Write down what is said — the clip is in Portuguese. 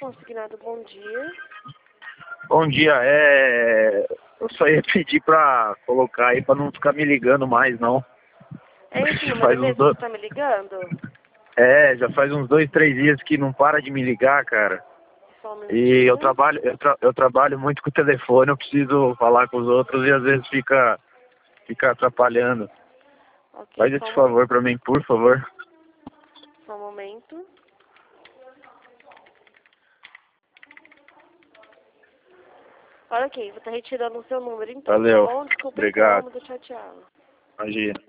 consignado, bom dia. Bom dia, eu só ia pedir pra colocar aí pra não ficar me ligando mais, não. É esse número Faz uns mesmo que dois... você tá me ligando? Já faz uns 2, 3 dias que não para de me ligar, cara. Só um E eu minutinho. trabalho, eu trabalho muito com o telefone, eu preciso falar com os outros e às vezes fica atrapalhando. Ok, Faz só esse um momento. favor pra mim, por favor. Só um momento. Olha aqui, vou estar retirando o seu número então, tá Valeu, bom? Desculpa obrigado. incômodo, tchau, tchau. Imagina.